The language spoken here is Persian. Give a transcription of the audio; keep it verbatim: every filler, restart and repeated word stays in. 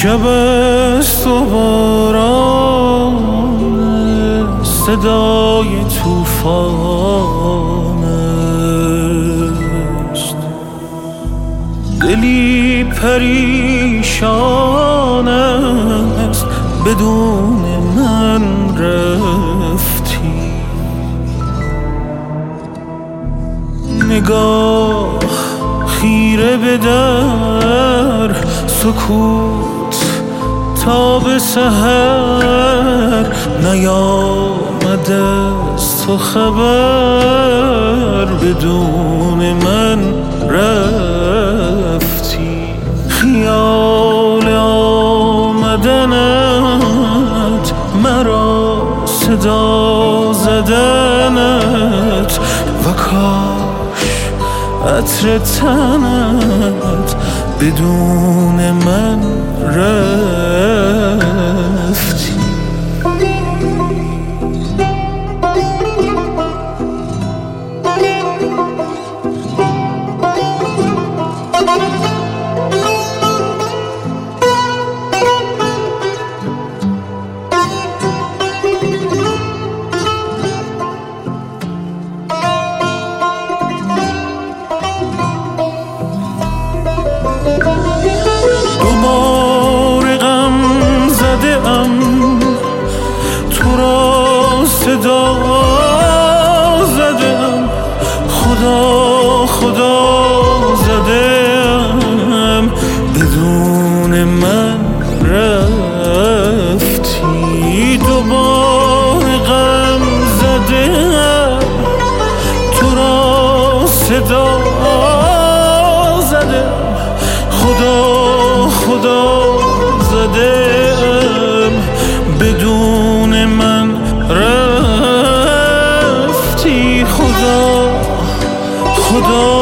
شب است و باران، صدای توفان است، دلی پریشان است، بدون من رفتی. نگاه خیره به در، سکوت تا به سحر، نیامده از تو خبر، بدون من رفتی. خیال آمدنت، مرا صدا زدنت، و کاش عطر تنت بدون من رفتی. دوباره غم زده ام، تو را صدا زده ام، خدا خدا زده ام، بدون من رفتی. دوباره غم زده ام، تو را صدا زده ام، خدا خدا زدم، بدون من رفتی. خدا خدا